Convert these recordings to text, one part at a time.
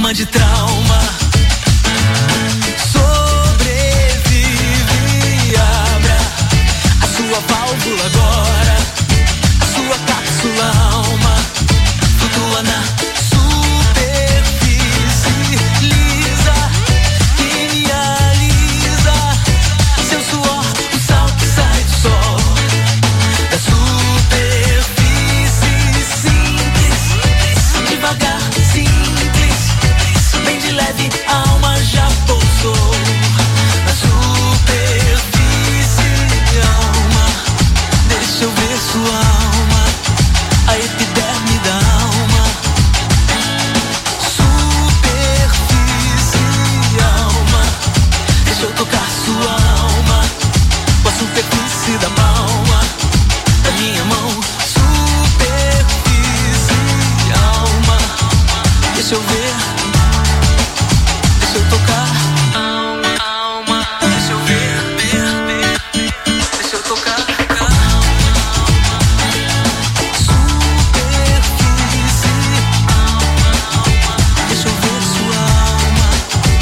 cama de trauma. Sobrevive, abra a sua válvula agora, a sua cápsula alma flutua na superfície lisa que me alisa. Seu suor, o sal que sai do sol, da superfície simples, devagar, simples, bem de leve, a alma já pousou na superfície. Alma, deixa eu ver sua alma, a epiderme da alma. Superfície, alma, deixa eu tocar sua alma com a superfície da palma da minha mão. Superfície, alma, deixa eu ver, deixa eu tocar. Alma, deixa eu ver, deixa eu tocar. Superfície, alma, deixa eu ver sua alma.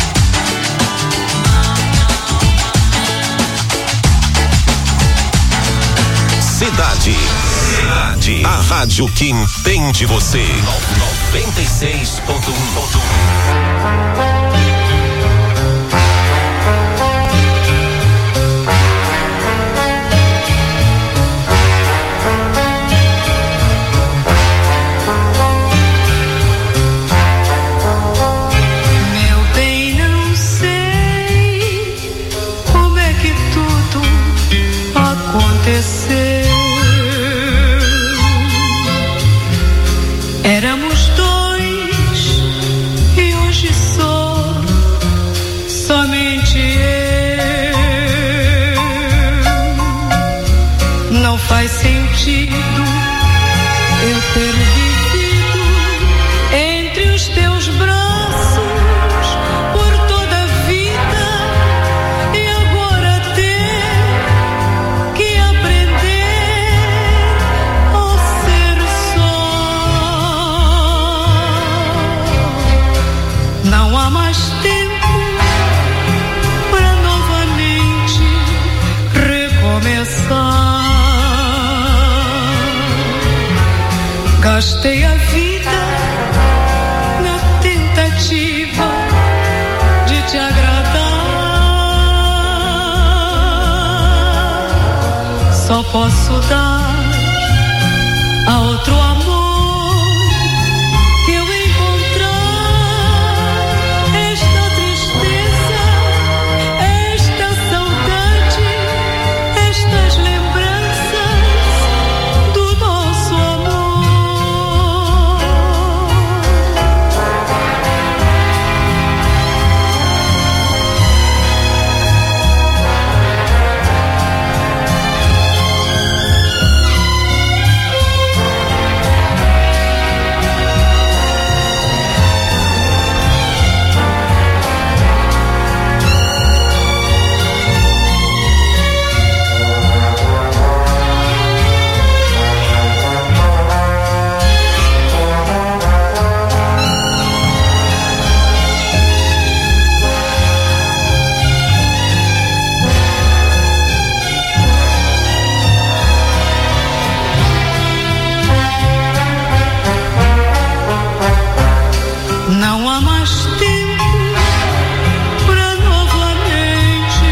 Cidade. A rádio que entende você. 96.1. Meu bem, não sei como é que tudo aconteceu. Éramos dois e hoje sou somente eu. Não faz sentido eu ter vivido entre os teus braços por toda a vida e agora ter que aprender a ser só. Não há mais tempo para novamente recomeçar. Gastei a vida na tentativa de te agradar. Só posso dar a outro amor que eu encontrar. Esta tristeza, esta saudade, estas lembranças do nosso amor. Não há mais tempo para novamente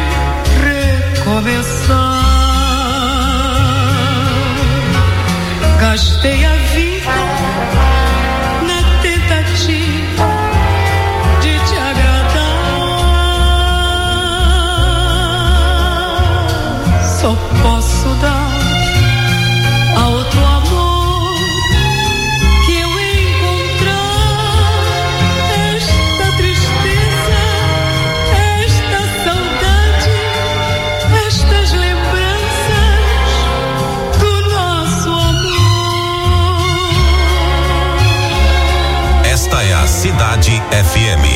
recomeçar. Gastei a vida na tentativa de te agradar. Só posso dar a outro amor que eu encontrar. Esta tristeza, esta saudade, estas lembranças do nosso amor. Esta é a Cidade FM.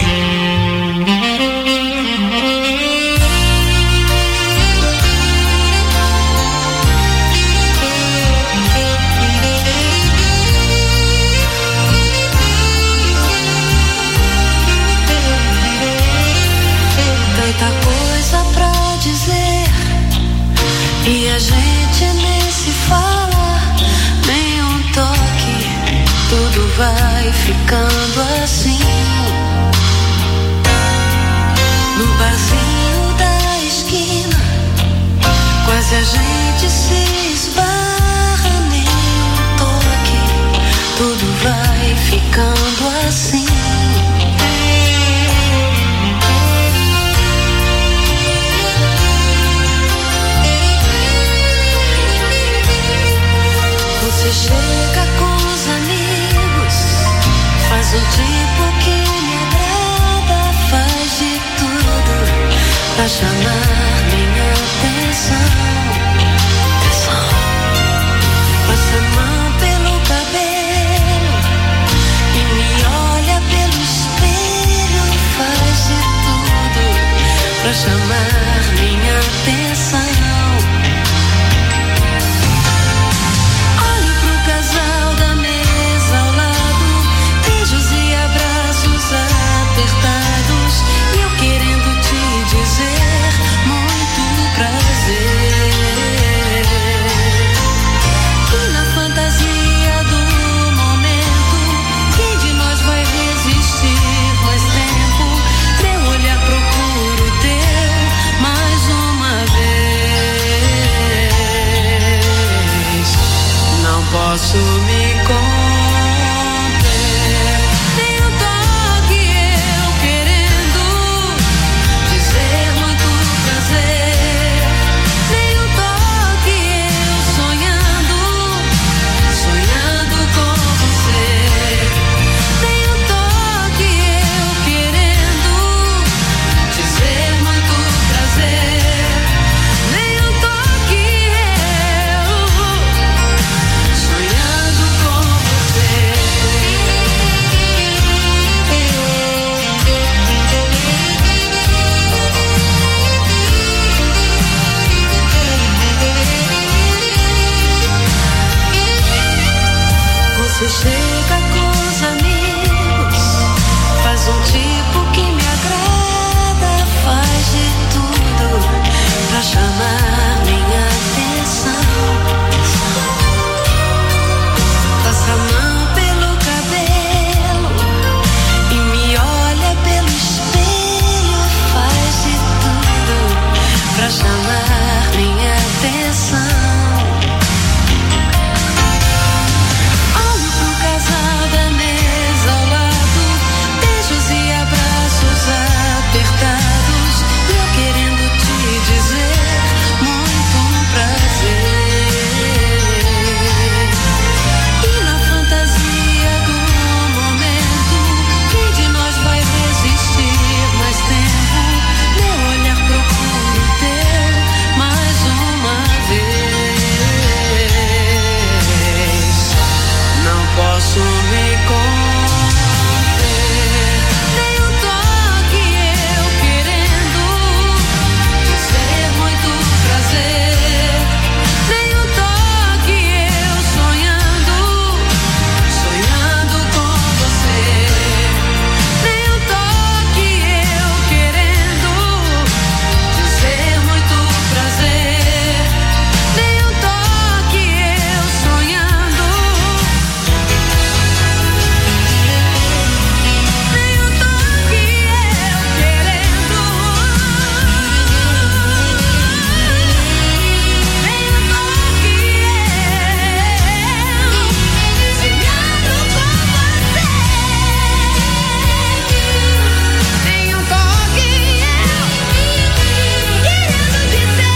vai ficando assim. No barzinho da esquina, quase a gente se esbarra, nem um toque, tudo vai ficando assim. Você chega com os amigos, faz um tipo que me agrada, faz de tudo pra chamar minha atenção. Passa a mão pelo cabelo e me olha pelo espelho, faz de tudo pra chamar minha atenção. Casal da mesa ao lado, beijos e abraços apertados, e eu querendo te dizer muito prazer. E na fantasia do momento, quem de nós vai resistir mais tempo? Meu olhar procura o teu mais uma vez. Não posso me conter, nem um toque eu querendo dizer muito prazer, nem um toque eu sonhando, sonhando com você, nem um toque eu querendo dizer muito prazer, nem um toque eu sonhando com você. Você chega com os amigos, faz um tipo que me agrada, faz de tudo pra chamar minha atenção. Passa a mão pelo cabelo e me olha pelo espelho, faz de tudo pra chamar minha atenção. Olho pro casal da mesa ao lado, beijos e abraços apertados, e eu querendo te dizer muito prazer. E na fantasia do momento, quem de nós vai resistir mais tempo? Meu olhar procura o teu mais uma vez. Não posso me conter, nem um toque eu querendo dizer muito prazer, nem um toque eu sonhando, sonhando com você, nem um toque eu querendo dizer muito prazer, nem um toque eu sonhando, nem um toque eu querendo, nem um toque eu sonhando com você, nem um toque eu querendo dizer.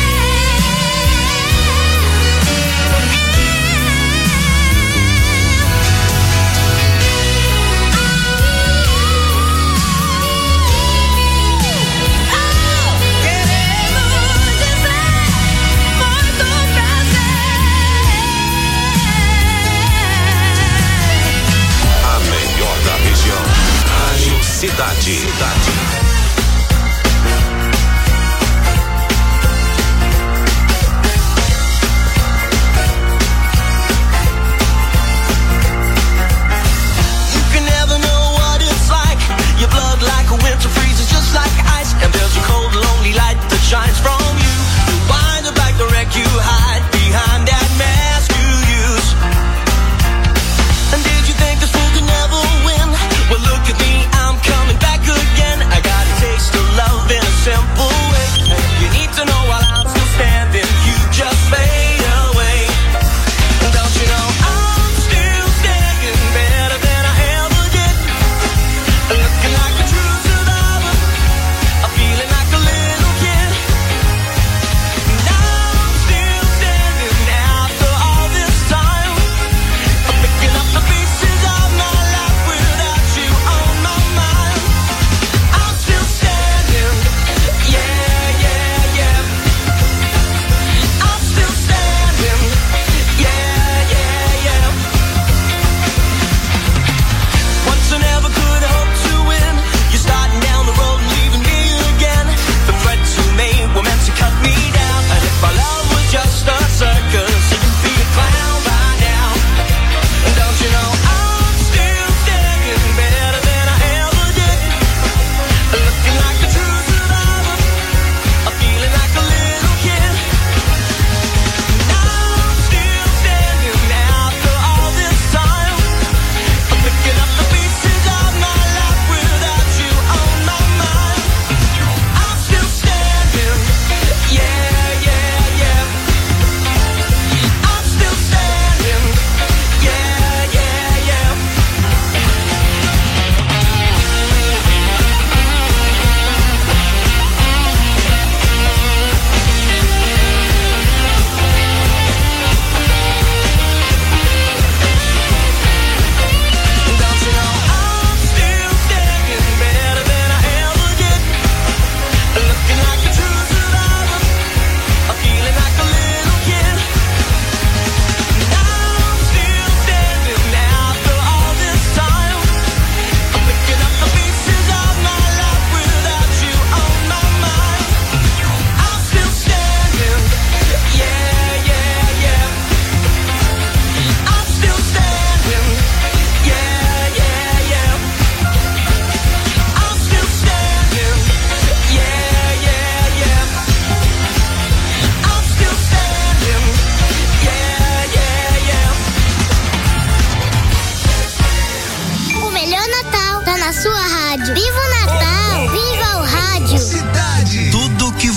A melhor da região. Rádio Cidade. You can never know what it's like. Your blood like a winter freezes just like ice. And there's a cold, lonely light that shines from you. You wind up like the wreck you hide behind that mask you use. And did you think this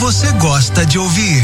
você gosta de ouvir.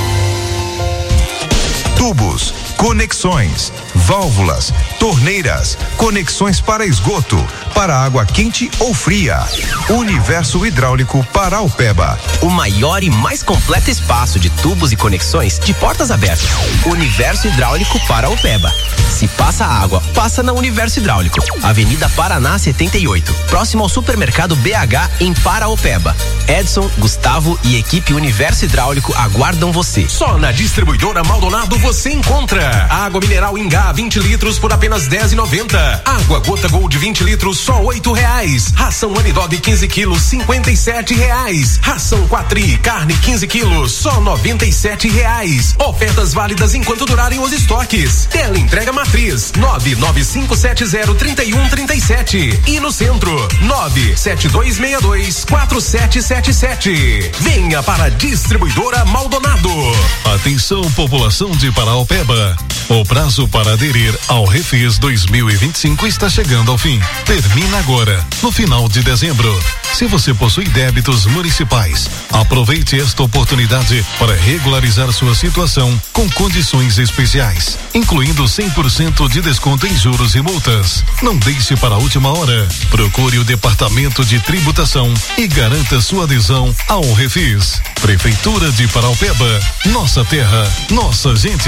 Tubos, conexões, válvulas, torneiras, conexões para esgoto, para água quente ou fria. Universo Hidráulico Paraupeba. O maior e mais completo espaço de tubos e conexões de portas abertas. Universo Hidráulico Paraupeba. Se passa água, passa na Universo Hidráulico. Avenida Paraná 78, próximo ao supermercado BH em Paraupeba. Edson, Gustavo e equipe Universo Hidráulico aguardam você. Só na distribuidora Maldonado você encontra água mineral Ingá 20 litros por apenas R$10,90. Água Gota Gold 20 litros só R$8. Ração Anidog 15 quilos R$57. Ração Quatri carne 15 quilos só R$97. Ofertas válidas enquanto durarem os estoques. Tela entrega matriz 995703137 e no centro 972624777. Venha para a distribuidora Maldonado. Atenção, população de Paraupeba. O prazo para aderir ao Refis 2025 está chegando ao fim. Termina agora, no final de dezembro. Se você possui débitos municipais, aproveite esta oportunidade para regularizar sua situação com condições especiais, incluindo 100% de desconto em juros e multas. Não deixe para a última hora. Procure o Departamento de Tributação e garanta sua adesão ao Refis. Prefeitura de Paraupeba, nossa terra, nossa gente.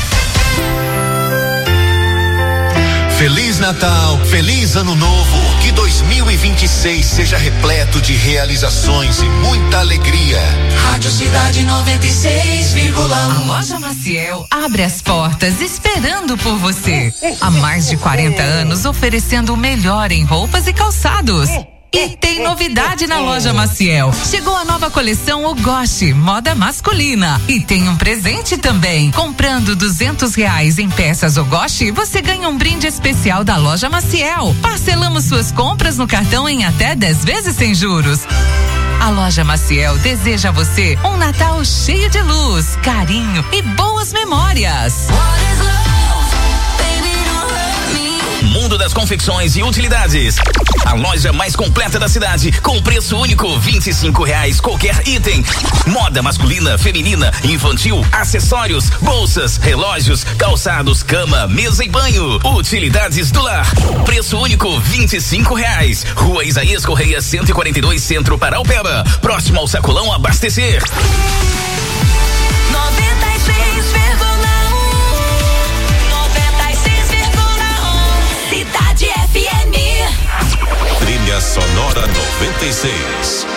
Feliz Natal, feliz Ano Novo, que 2026 seja repleto de realizações e muita alegria. Rádio Cidade 96,1. A Loja Maciel abre as portas esperando por você. Há mais de 40 anos oferecendo o melhor em roupas e calçados. E tem novidade na Loja Maciel. Chegou a nova coleção Ogoshi, moda masculina. E tem um presente também. Comprando R$200 em peças Ogoshi, você ganha um brinde especial da Loja Maciel. Parcelamos suas compras no cartão em até 10 vezes sem juros. A Loja Maciel deseja a você um Natal cheio de luz, carinho e boas memórias. Mundo das confecções e utilidades. A loja mais completa da cidade, com preço único, R$25 qualquer item. Moda masculina, feminina, infantil, acessórios, bolsas, relógios, calçados, cama, mesa e banho. Utilidades do lar. Preço único, R$25. Rua Isaías Correia 142, Centro Paraupeba. Próximo ao Sacolão Abastecer. 96,1 Cidade FM. Trilha Sonora 96.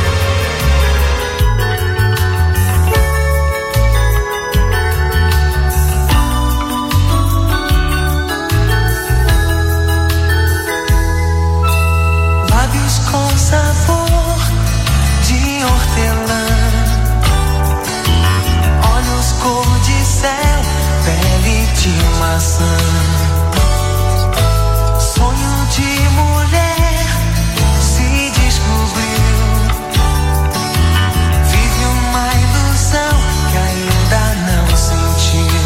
Lábios com sabor de hortelã, olhos cor de céu, pele de maçã. Sonho de mulher se descobriu, vive uma ilusão que ainda não sentiu.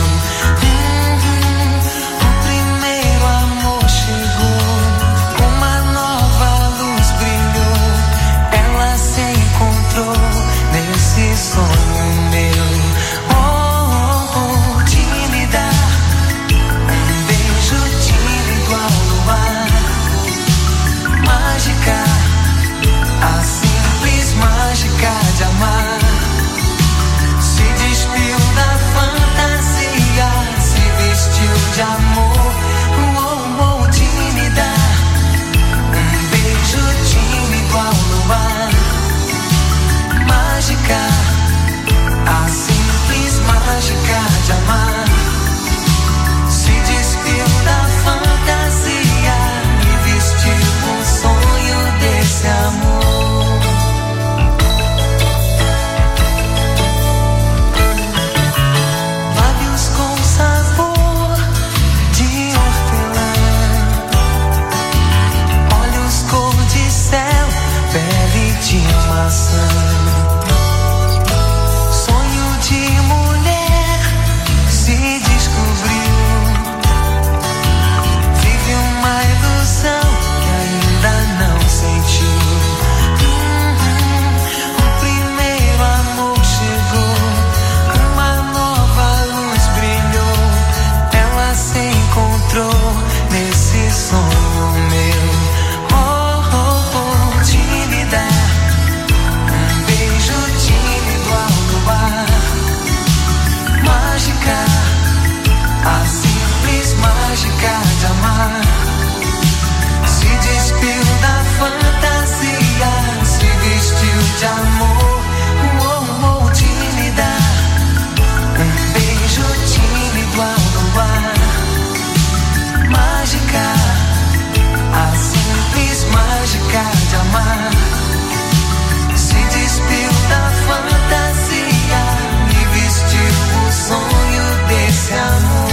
O primeiro amor chegou, uma nova luz brilhou, ela se encontrou nesse sonho meu. De me dar um beijo entrou nesse sonho meu. Tímida, beijo tímido ao luar. Mágica, a simples mágica de amar. Se despiu da fantasia, se vestiu de amor. Tímida, beijo tímido ao luar. Mágica, a simples mágica de amar. Se despiu da fantasia e vestiu o sonho desse amor.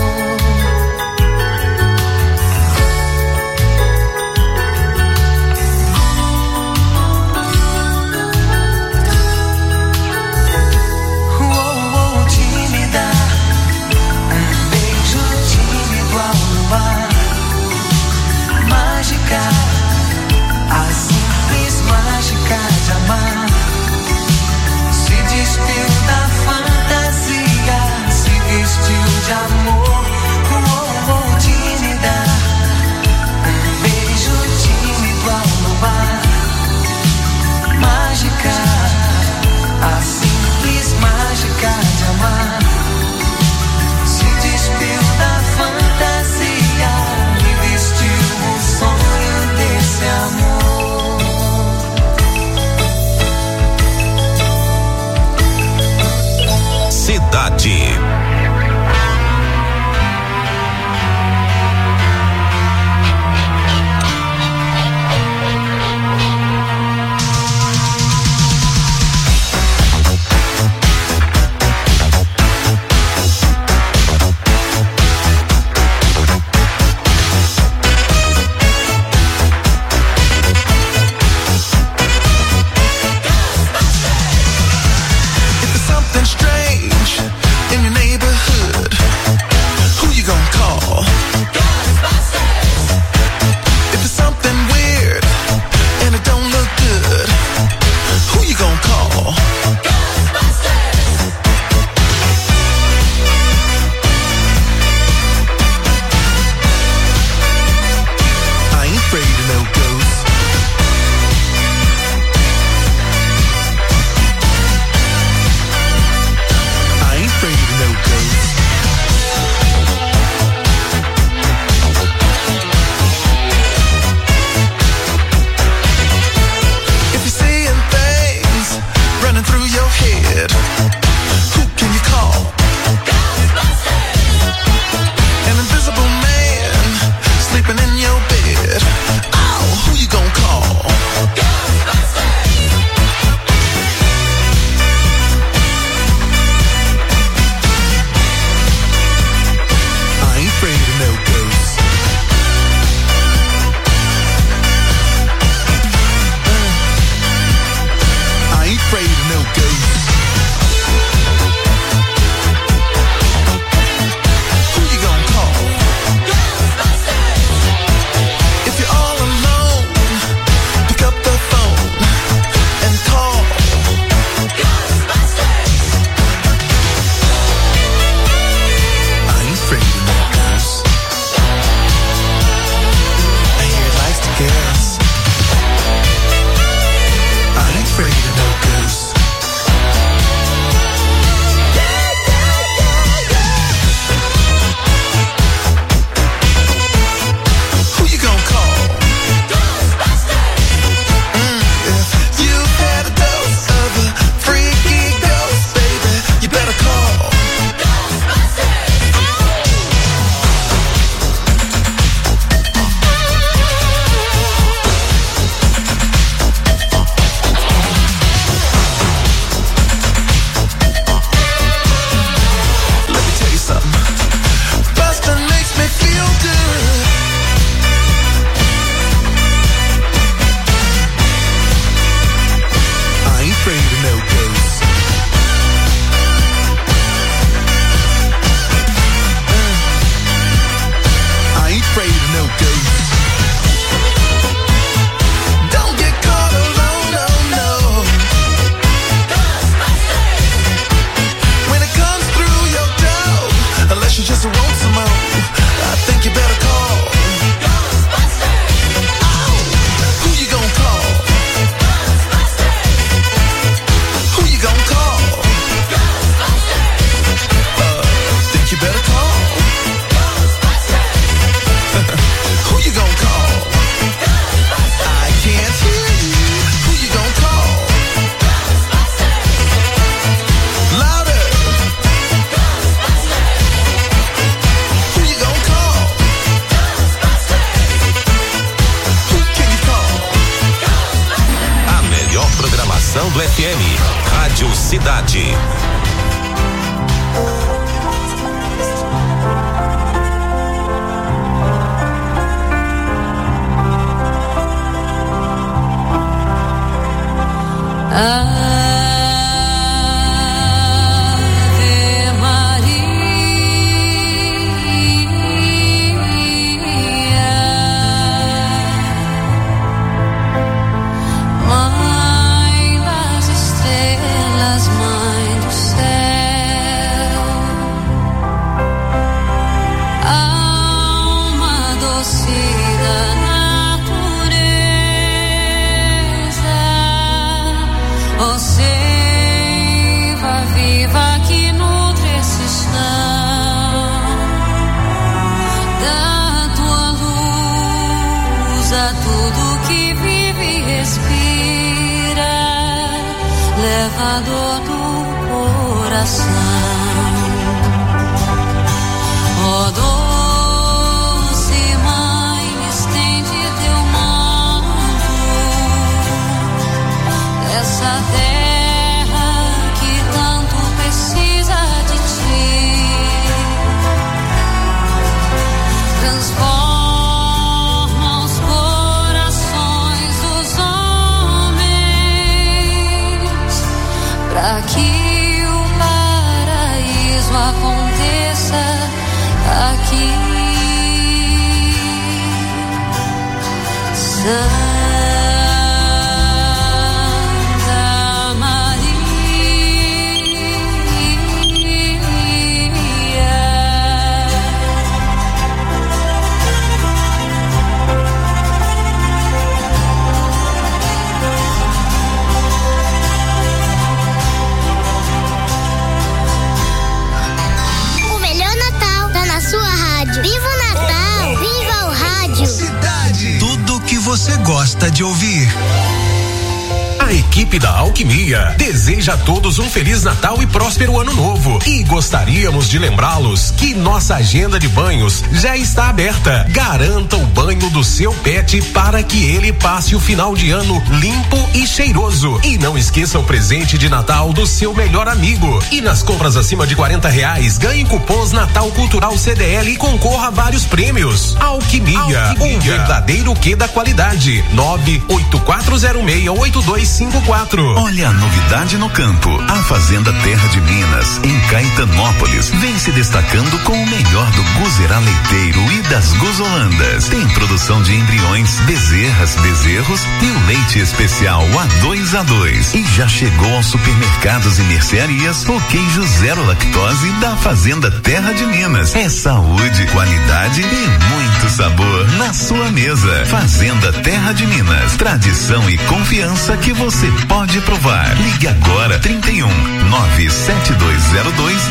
Tímida, beijo tímido ao luar. Mágica, a simples mágica de amar. Se despiu da fantasia, se vestiu de amor. Tímida, beijo tímido ao luar. Mágica, a simples mágica de amar. Se despiu da fantasia e vestiu o sonho desse amor. Cidade. Unless you just want some more, I think you better Rádio Cidade. Levador do coração, ó doce mãe, estende teu manto, essa terra que tanto precisa de ti, transforma os corações dos homens, pra que o paraíso aconteça aqui. Santa Maria, o melhor Natal tá na sua rádio. Viva o Natal! Viva o rádio! Cidade. Tudo que você gosta de ouvir. A equipe da Alquimia deseja a todos um Feliz Natal e próspero Ano Novo. E gostaríamos de lembrá-los que nossa agenda de banhos já está aberta. Garanta o banho do seu pet para que ele passe o final de ano limpo e cheiroso. E não esqueça o presente de Natal do seu melhor amigo. E nas compras acima de R$40, ganhe cupons Natal Cultural CDL e concorra a vários prêmios. Alquimia, um verdadeiro quê da qualidade. 984068254. Olha a novidade no campo. A Fazenda Terra de Minas, em Caetanópolis, vem se destacando com o melhor do guzerá leiteiro e das guzolandas. Tem produção de embriões, bezerras, bezerros e o leite especial A2A2. E já chegou aos supermercados e mercearias o queijo zero lactose da Fazenda Terra de Minas. É saúde, qualidade e muito sabor na sua mesa. Fazenda Terra de Minas, tradição e confiança que você pode provar. Ligue agora 31 97202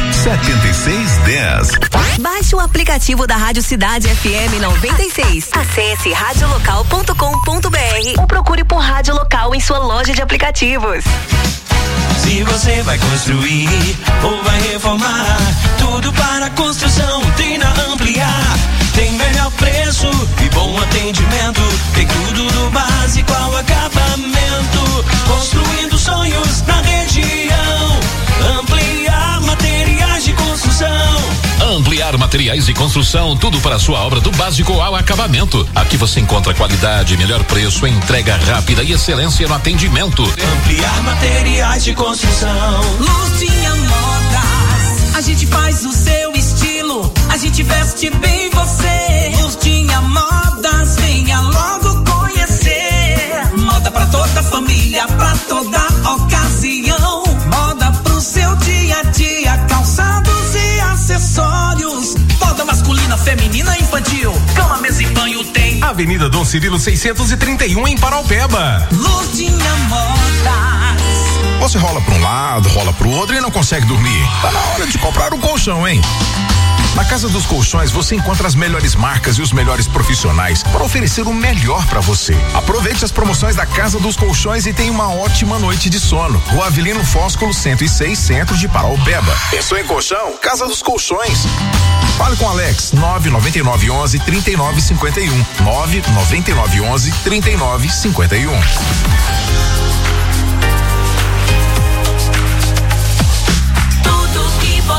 7610. Baixe o aplicativo da Rádio Cidade FM 96. Acesse radiolocal.com.br ou procure por Rádio Local em sua loja de aplicativos. Se você vai construir ou vai reformar, tudo para construção, Trina Ampliar. Tem melhor preço e bom atendimento, tem tudo do básico ao acabamento, construindo sonhos na região. Ampliar materiais de construção. Ampliar materiais de construção, tudo para a sua obra do básico ao acabamento. Aqui você encontra qualidade, melhor preço, entrega rápida e excelência no atendimento. Ampliar materiais de construção. Lurdinha Modas, a gente faz o seu estilo, a gente veste bem você. Lurdinha Modas, venha logo conhecer. Moda pra toda a família, pra toda ocasião. Moda pro seu dia a dia, calçados e acessórios. Moda masculina, feminina, infantil, cama, mesa e banho tem. Avenida Dom Cirilo 631 em Paraupeba. Lurdinha Modas. Você rola pra um lado, rola pro outro e não consegue dormir. Tá na hora de comprar um colchão, hein? Na Casa dos Colchões você encontra as melhores marcas e os melhores profissionais para oferecer o melhor para você. Aproveite as promoções da Casa dos Colchões e tenha uma ótima noite de sono. Rua Avelino Fósculo 106, centro de Paraupeba. Pensou em colchão? Casa dos Colchões. Fale com Alex, 99911-3951. 99911-3951.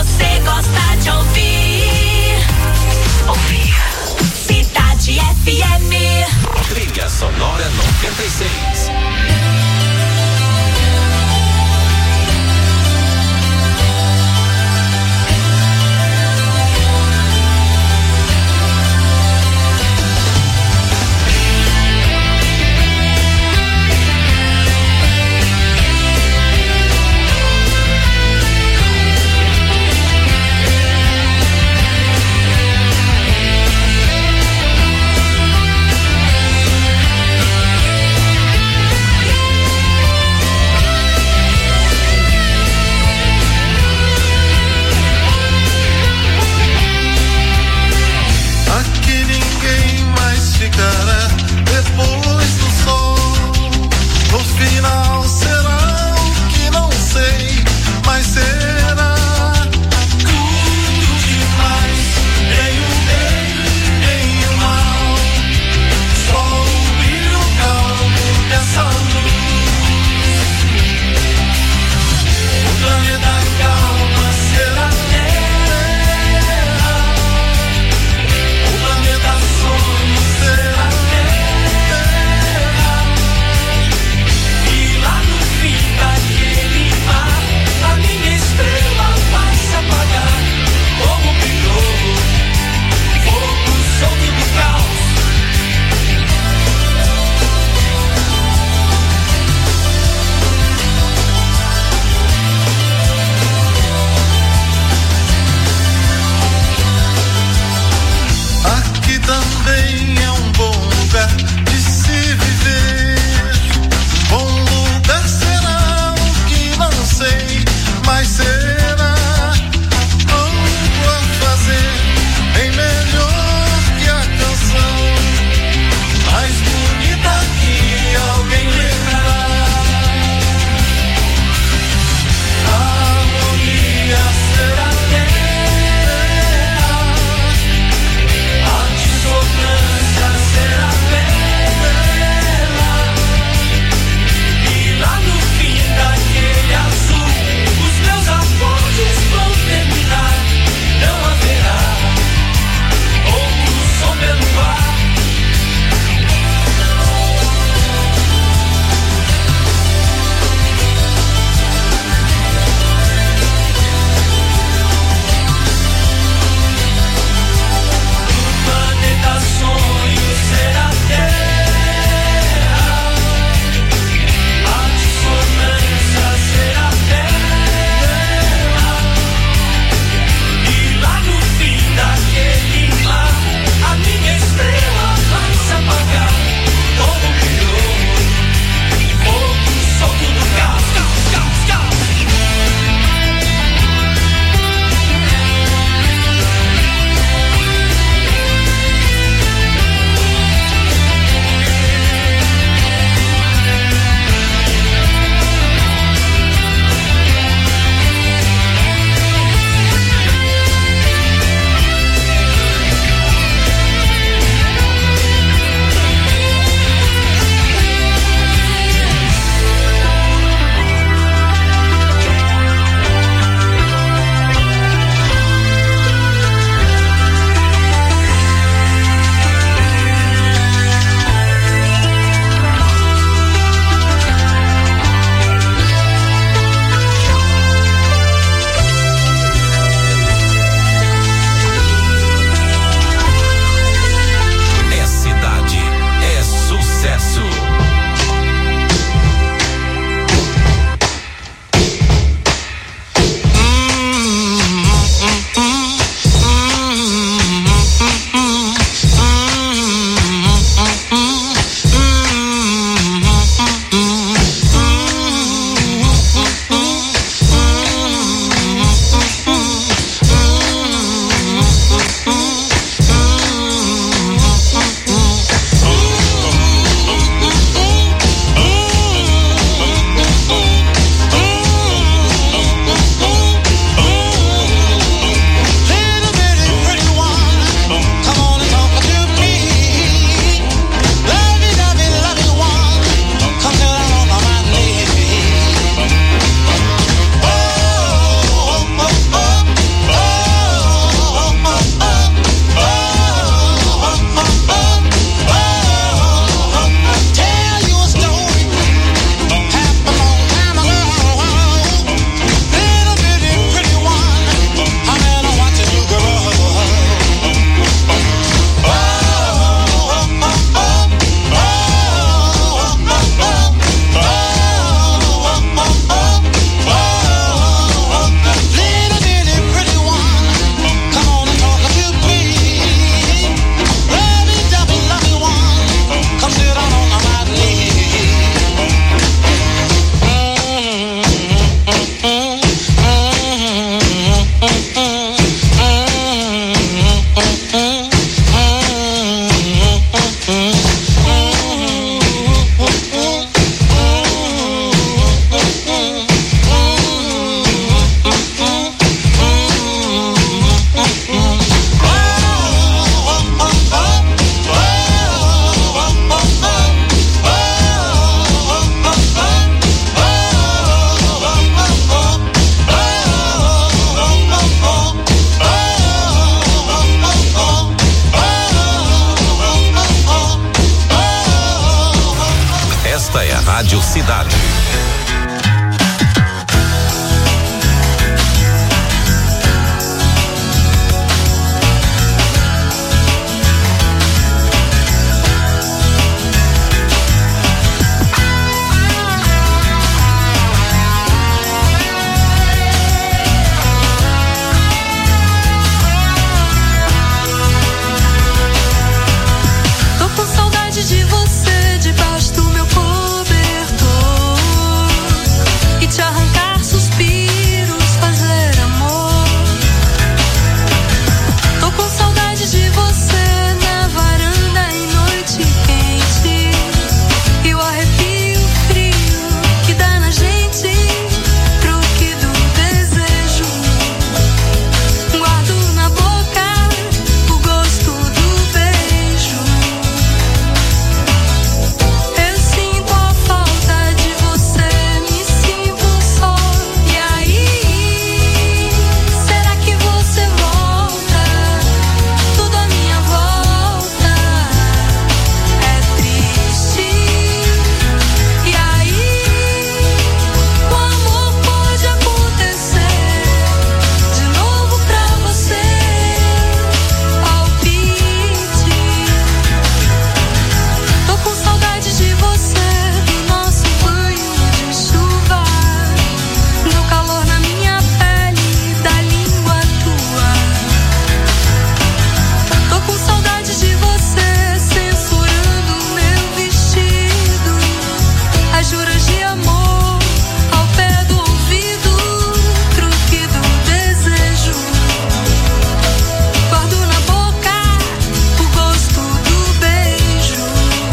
você gosta de ouvir. Cidade FM. Trilha Sonora 96. Rádio Cidade. De você debaixo do meu cobertor e te arrancar suspiros, fazer amor. Tô com saudade de você na varanda em noite quente e o arrepio frio que dá na gente, truque do desejo. Guardo na boca o gosto do beijo. Eu sinto a falta de você, me sinto só. E aí, será que você volta? Tudo à minha volta é triste. E aí, o amor pode acontecer de novo pra você. Palpite. Tô com saudade de você, do nosso banho de chuva, do calor na minha pele, da língua tua. Tô com saudade de você, censurando meu vestido, as juras de amor ao pé do ouvido, truque do desejo. Guardo na boca o gosto do beijo.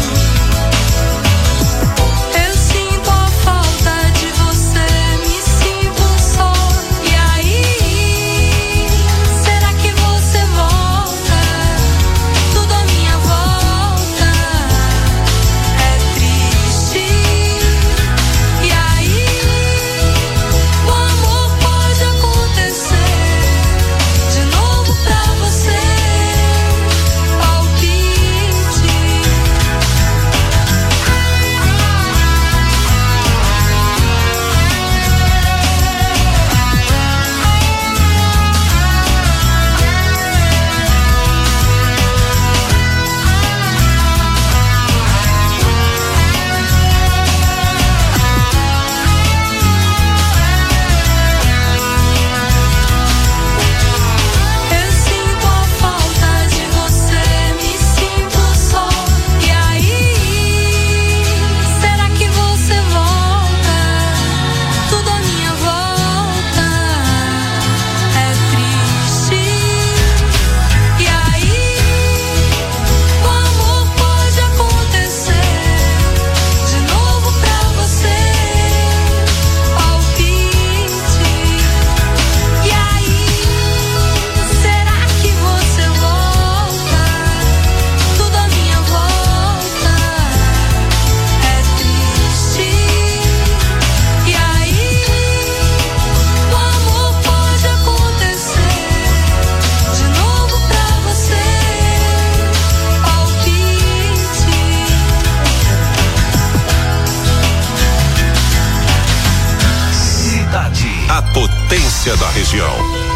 Eu sinto a falta de você, me sinto só. E aí, será que você volta? Tudo à minha volta é triste. E aí, o amor pode acontecer de novo pra você. Palpite. Eu sinto a falta de você, me sinto só. E aí, será que você volta? Tudo à minha volta é triste. E aí, o amor pode acontecer de novo pra você. Palpite. E aí, será que você volta? Tudo à minha volta é triste. E aí, o amor pode acontecer de novo pra você. Palpite. Cidade. A potência da região.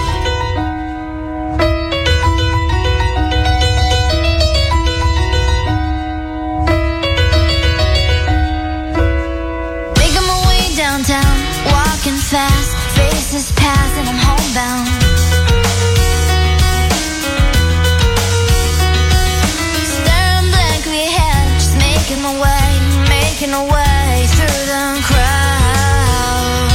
Making my way downtown, walking fast, faces pass and I'm homebound. Staring blankly ahead, just making my way through the crowd.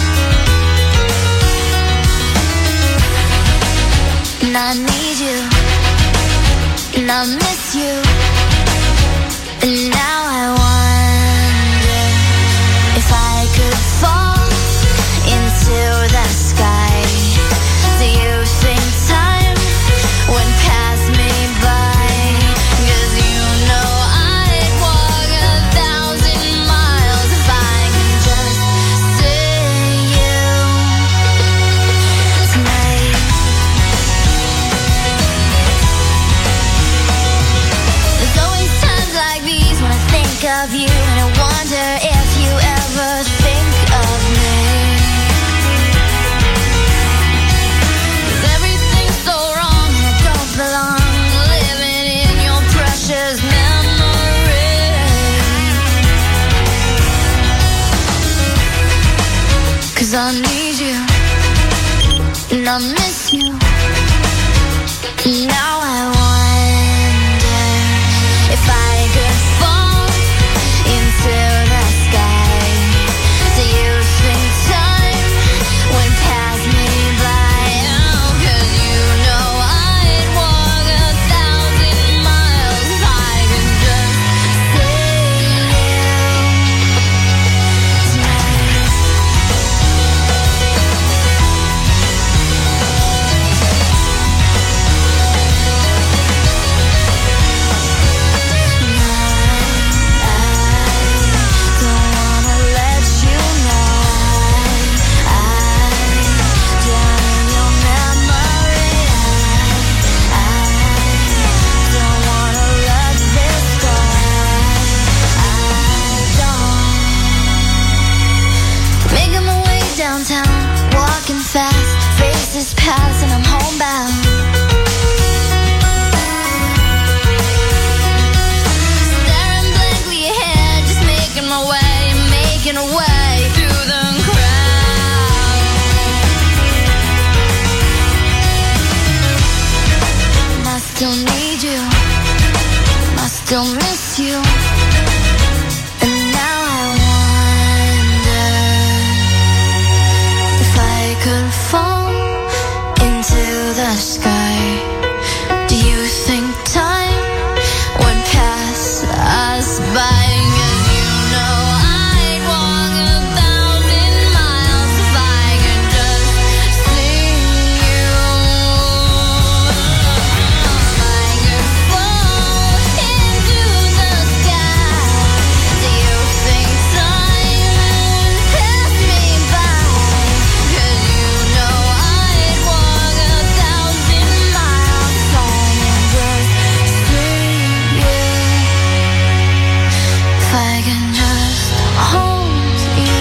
And I need you, and I miss you, and now I wonder if I could fall into the sky. Do you think time went past me by? 'Cause you know I'd walk 1,000 miles if I could just see you tonight. There's always times like these when I I need you and I miss you. Now I wonder if I could fall into the sky. Do you think time would pass me by? Oh, 'cause you know I'd walk 1,000 miles if I could just see you tonight. Downtown, walking fast, faces pass and I'm homebound. Staring blankly ahead, just making my way through the crowd. I still need you, I still miss you. And now I wonder if I could fall into the sky. Do you think time would pass us by? 'Cause you know I'd walk 1,000 miles if I could just see you. If I could fall into the sky. Do you think time would pass me by? 'Cause you know I'd walk 1,000 miles if I could just see you. If I can just hold you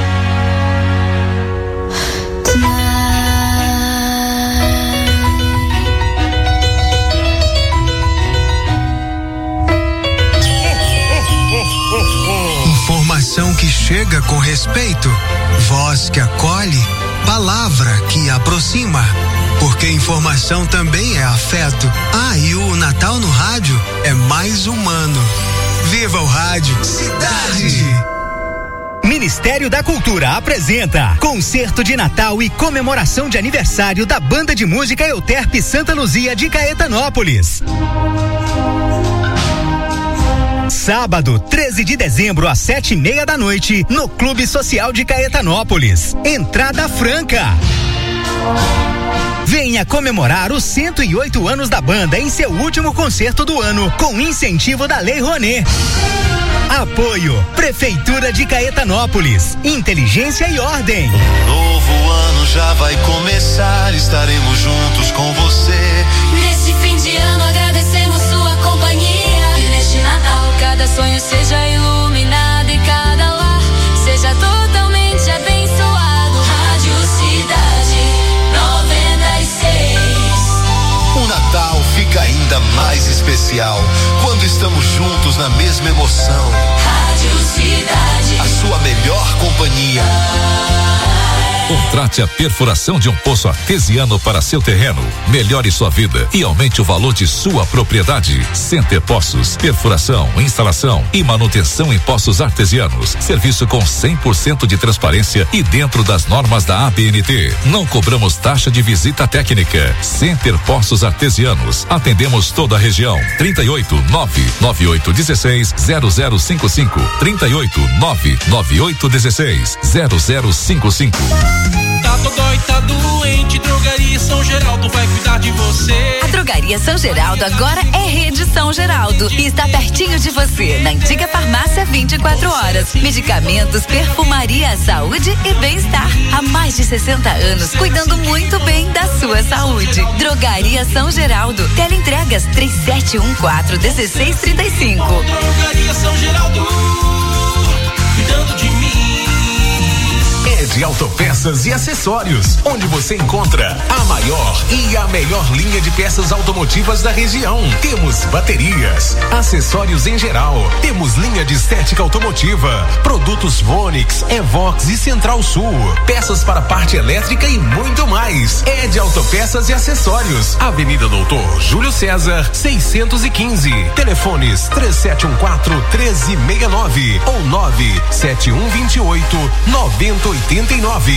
Informação que chega com respeito, voz que acolhe, palavra que aproxima. Porque informação também é afeto. Ah, e o Natal no rádio é mais humano. Viva o rádio. Cidade. Ministério da Cultura apresenta Concerto de Natal e comemoração de aniversário da Banda de Música Euterpe Santa Luzia de Caetanópolis. Sábado, 13 de dezembro, às 7:30 da noite, no Clube Social de Caetanópolis. Entrada franca. Venha comemorar os 108 anos da banda em seu último concerto do ano, com incentivo da Lei Rouanet. Apoio Prefeitura de Caetanópolis, inteligência e ordem. Novo ano já vai começar, estaremos juntos com você. Nesse fim de ano agradecemos sua companhia. E neste Natal cada sonho seja iluminado e cada lar seja totalmente abençoado. Rádio Cidade 96. O Natal fica ainda mais especial quando estamos juntos na mesma emoção. Rádio Cidade, a sua melhor companhia. Contrate a perfuração de um poço artesiano para seu terreno. Melhore sua vida e aumente o valor de sua propriedade. Center Poços, perfuração, instalação e manutenção em poços artesianos. Serviço com 100% de transparência e dentro das normas da ABNT. Não cobramos taxa de visita técnica. Center Poços Artesianos. Atendemos toda a região. 38-99816-0055. 38-99816-0055. Tá dodói, tá doente, Drogaria São Geraldo vai cuidar de você. A Drogaria São Geraldo agora é Rede São Geraldo e está pertinho de você, na antiga farmácia 24 horas. Medicamentos, perfumaria, saúde e bem-estar. Há mais de 60 anos, cuidando muito bem da sua saúde. Drogaria São Geraldo. Teleentregas 3714-1635. Drogaria São Geraldo, cuidando de mim. É Ed Autopeças e Acessórios, onde você encontra a maior e a melhor linha de peças automotivas da região. Temos baterias, acessórios em geral, temos linha de estética automotiva, produtos Vonix, Evox e Central Sul, peças para parte elétrica e muito mais. Ed Autopeças e Acessórios, Avenida Doutor Júlio César, 615. Telefones 3714-1369 ou 97128 9089.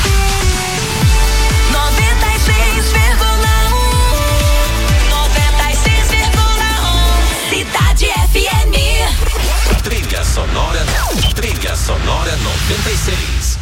96,1 Cidade FM. Trilha sonora 96.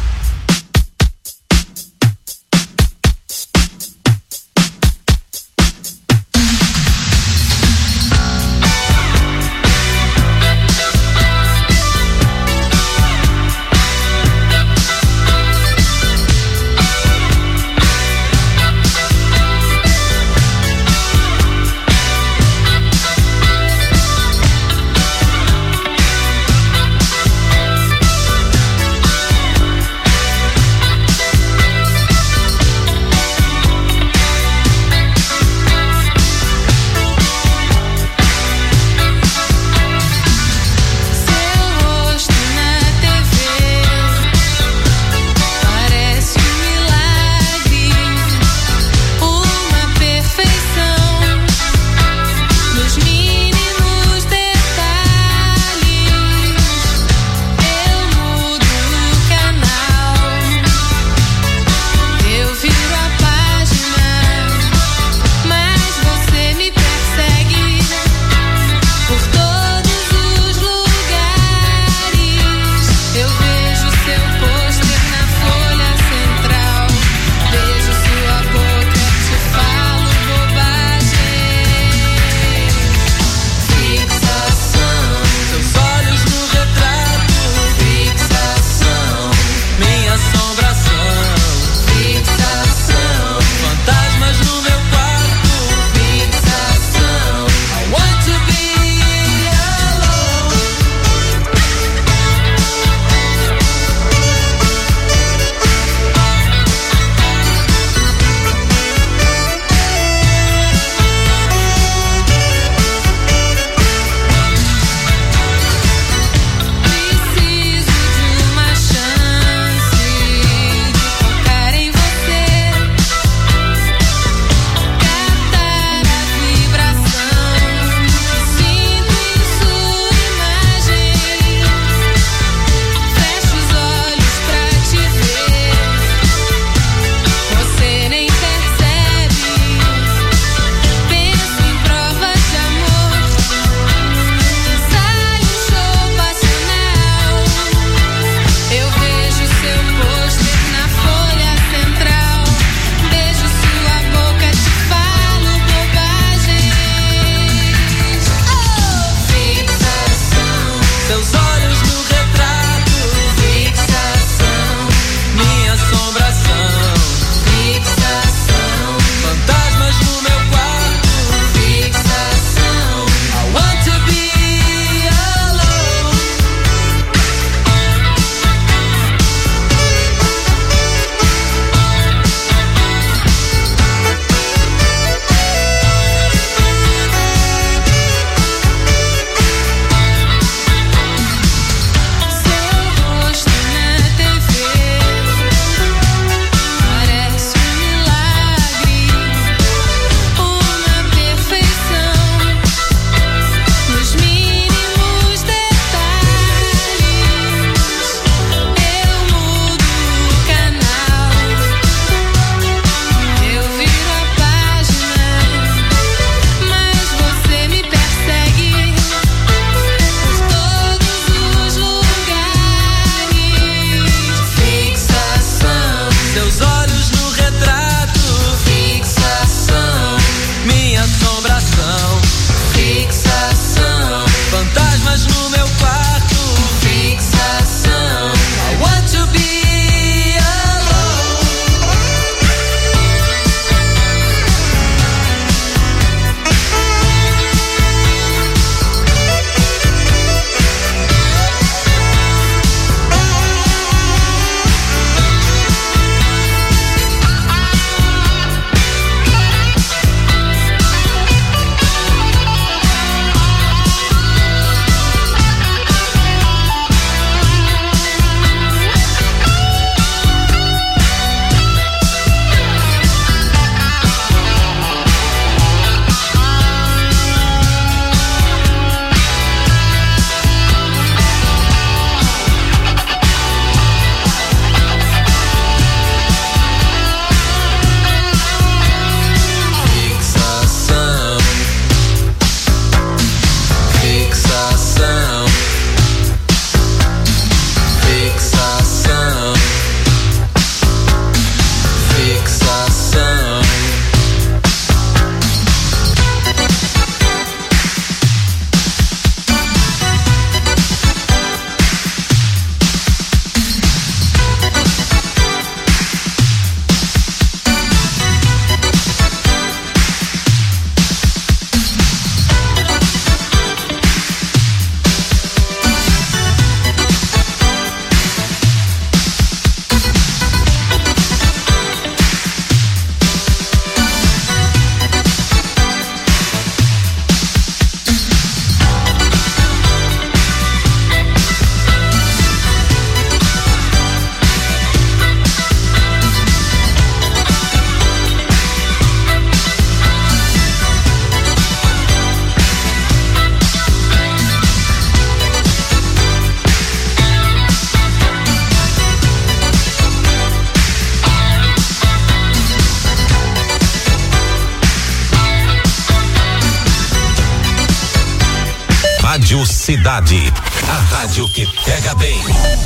Rádio Cidade. A rádio que pega bem.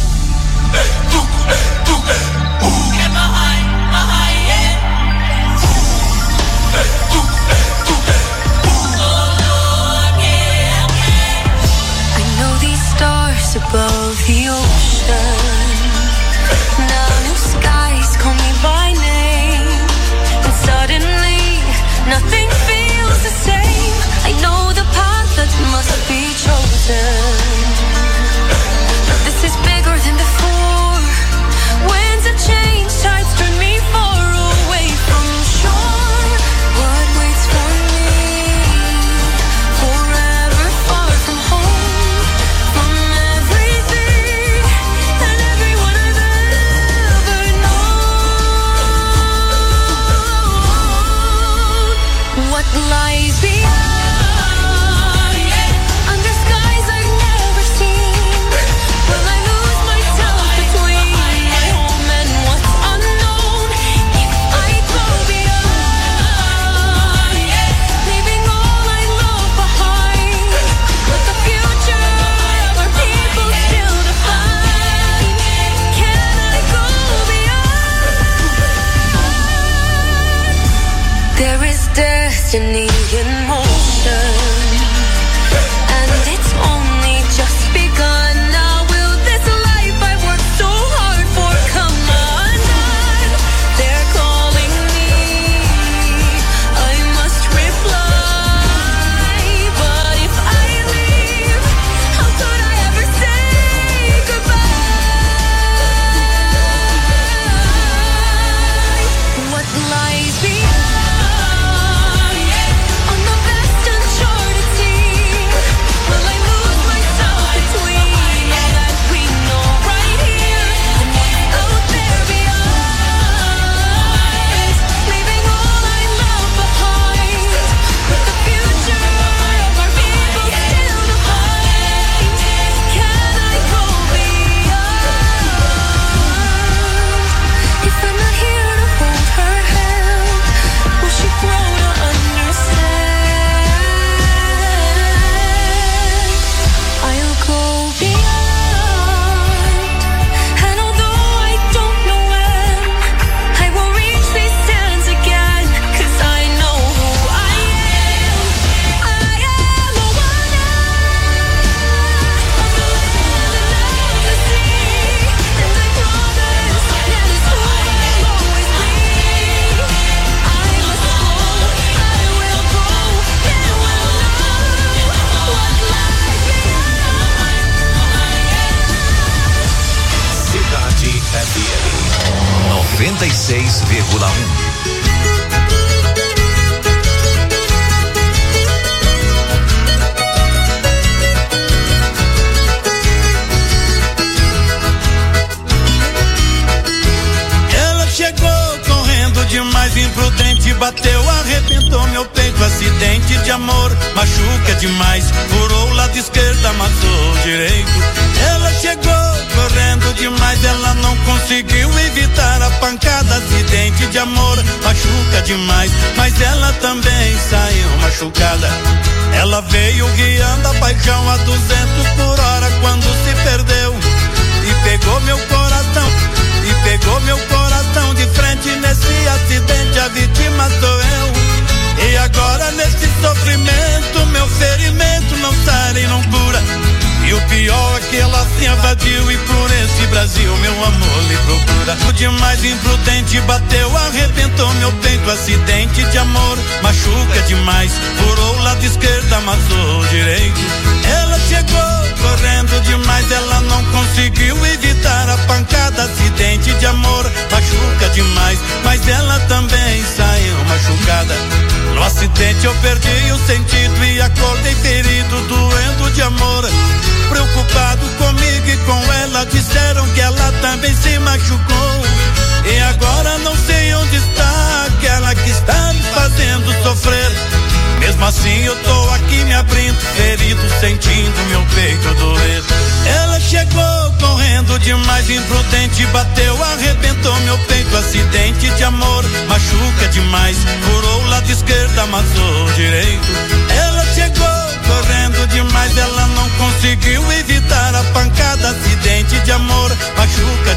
Above the ocean, now new skies call me by name, and suddenly nothing feels the same. I know the path that must be chosen, but this is bigger than before. Winds of change, tides turn me far away from shore. What waits for me? Forever far from home, from everything and everyone I've ever known. What lies beyond, under skies I've never seen? Will I lose myself between my home and what's unknown? If I go beyond, leaving all I love behind, but the future of our people still define. Can I go beyond? There is destiny in motion, and it's only just begun. Now will this life I've worked so hard for come undone? They're calling me, I must reply, but if I leave, how could I ever say goodbye? What lies beyond, on the vast uncharted sea? Will I lose myself between all that we know right here and what's out there beyond? Leaving all I love behind, but the future of our people still define. Can I go beyond? If I'm not here to hold her hand, will she grow to understand? I'll go beyond, and although I don't know when, I will reach these sands again, 'cause I know who I am. I am a wanna of the land and of the sea, and I promise that is who I'll always be. I must go, I will go, and will know what lies beyond. Cidade FM 96,1. Ela chegou correndo demais, imprudente, bateu, arrebentou meu peito. Acidente de amor, machuca demais, furou o lado esquerdo, amassou o direito. Ela chegou correndo demais, ela não conseguiu evitar a pancada. Acidente de amor, machuca demais, mas ela também saiu machucada. Ela veio guiando a paixão a 200 por hora quando se perdeu e pegou meu coração. E pegou meu coração de frente. Nesse acidente a vítima sou eu. E agora nesse sofrimento meu ferimento não sara e não cura. E o pior é que ela se evadiu, e por esse Brasil meu amor lhe procura. O demais imprudente bateu, arrebentou meu peito. Acidente de amor, machuca demais, furou o lado esquerdo, amassou o direito. Ela chegou correndo demais, ela não conseguiu evitar a pancada. Acidente de amor, machuca demais, mas ela também saiu machucada. No acidente eu perdi o sentido e acordei ferido, doendo de amor. Preocupado comigo e com ela, disseram que ela também se machucou. E agora não sei onde está aquela que está me fazendo sofrer. Mesmo assim eu tô aqui me abrindo, ferido, sentindo meu peito doer. Ela chegou correndo demais, imprudente, bateu, arrebentou meu peito. Acidente de amor, machuca demais, furou o lado esquerdo, amassou o direito. Ela chegou correndo demais, ela não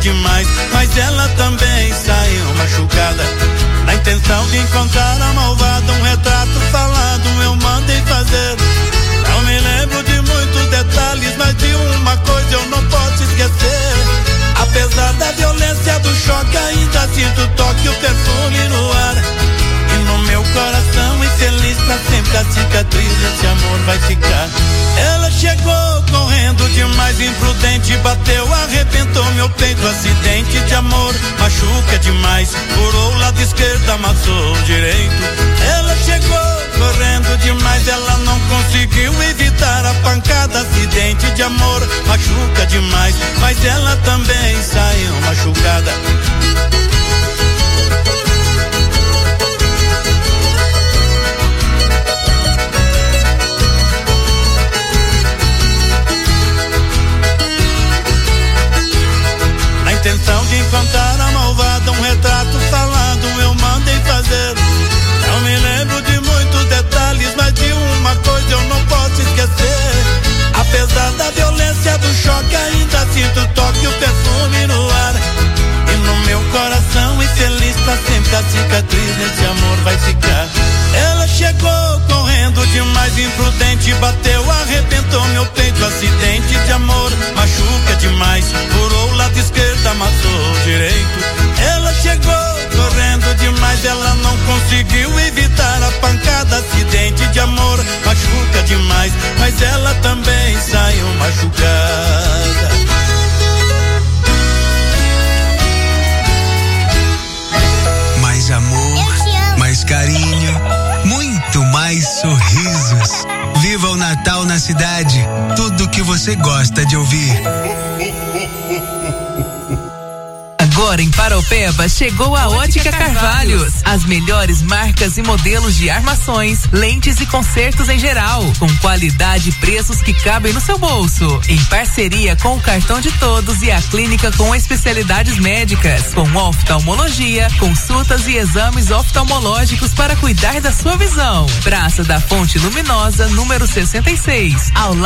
demais, mas ela também saiu machucada. Na intenção de encontrar a malvada, um retrato falado eu mandei fazer. Não me lembro de muitos detalhes, mas de uma coisa eu não posso esquecer. Apesar da violência do choque, ainda sinto o toque, o perfume no ar. E no meu coração infeliz, pra sempre a cicatriz desse amor vai ficar. Ela chegou correndo demais, imprudente, bateu, arrebentou meu peito. Acidente de amor, machuca demais, furou o lado esquerdo, amassou o direito. Ela chegou correndo demais, ela não conseguiu evitar a pancada. Acidente de amor, machuca demais, mas ela também saiu machucada. Na intenção de encontrar a malvada, um retrato falado eu mandei fazer. Não me lembro de muitos detalhes, mas de uma coisa eu não posso esquecer. Apesar da violência do choque, ainda sinto o toque, o perfume no ar. E no meu coração infeliz, pra sempre a cicatriz desse amor vai ficar. Ela chegou correndo demais, imprudente, bateu, arrebentou meu peito. Acidente de amor, machuca demais, furou o lado esquerdo, amassou o direito. Ela chegou correndo demais, ela não conseguiu evitar a pancada. Acidente de amor, machuca demais, mas ela também saiu machucada. Mais amor, mais carinho, muito mais sorrisos. Viva o Natal na cidade, tudo que você gosta de ouvir. Agora em Paraupeba chegou a Ótica Carvalhos. As melhores marcas e modelos de armações, lentes e consertos em geral, com qualidade e preços que cabem no seu bolso. Em parceria com o Cartão de Todos e a clínica com especialidades médicas, com oftalmologia, consultas e exames oftalmológicos para cuidar da sua visão. Praça da Fonte Luminosa, número 66, ao